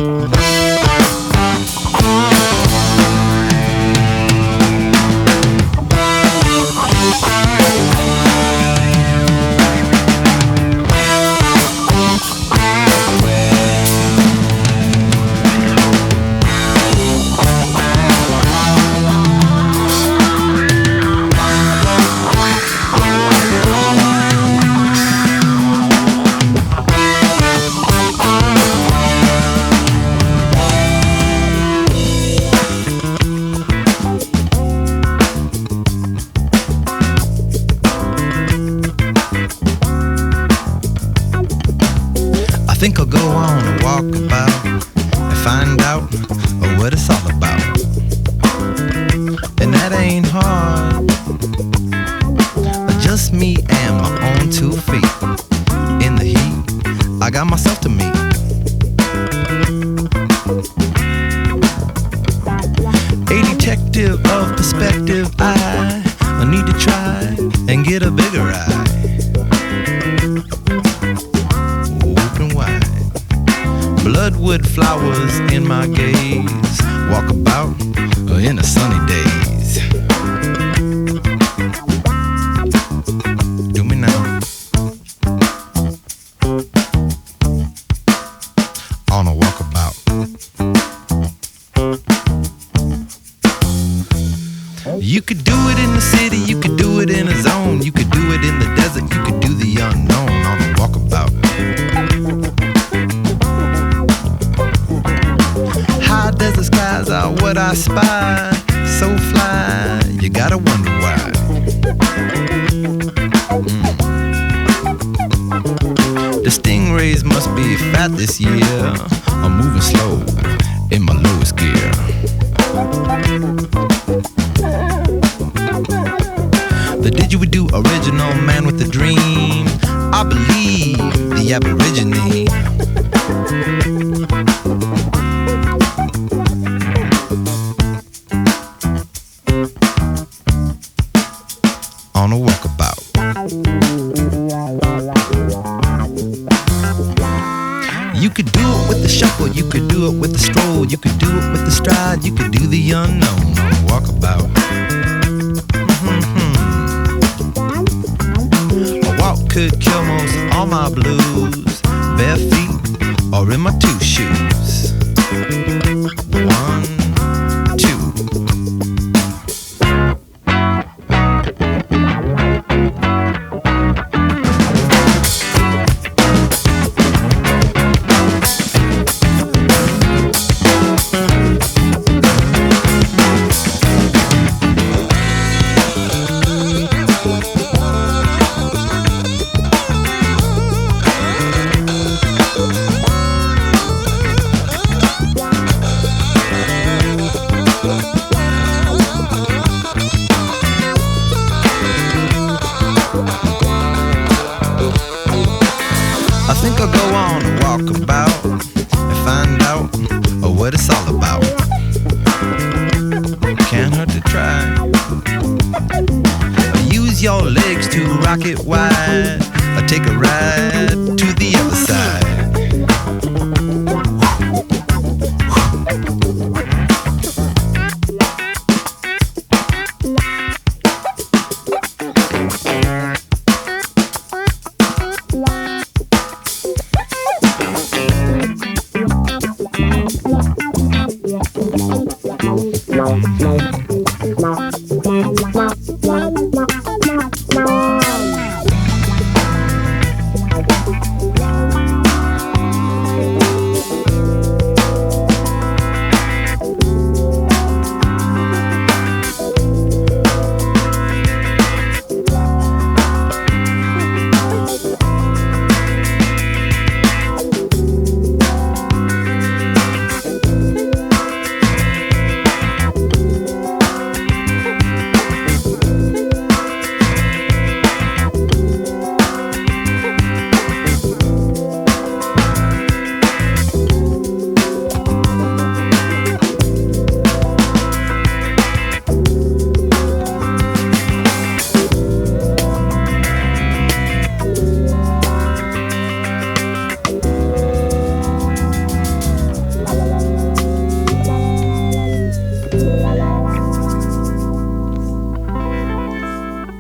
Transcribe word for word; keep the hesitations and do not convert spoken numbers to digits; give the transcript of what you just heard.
I think I'll go on a walk about and find out what it's all about. And that ain't hard. Just me and my own two feet. In the heat, I got myself to meet. A detective of perspective, I, I need to try and get a bigger eye. Bloodwood flowers in my gaze, walk about in the sunny days. Do me now. On a walkabout. You could do it in the city, you could do it in a zone, you could do it in the desert, you could do the unknown on a walkabout. Desert skies are what I spy, so fly, you gotta wonder why. Mm. The stingrays must be fat this year. I'm moving slow in my lowest gear. The didgeridoo original man with a dream, I believe the Aborigine. On a walkabout. You could do it with the shuffle, you could do it with the stroll, you could do it with the stride, you could do the unknown on a walkabout. Mm-hmm. A walk could kill most all my blues, bare feet or in my two shoes. One, two. I think I'll go on a walkabout and find out what it's all about. Can't hurt to try. Use your legs to rock it wide, or take a ride to the other side. Mm-hmm.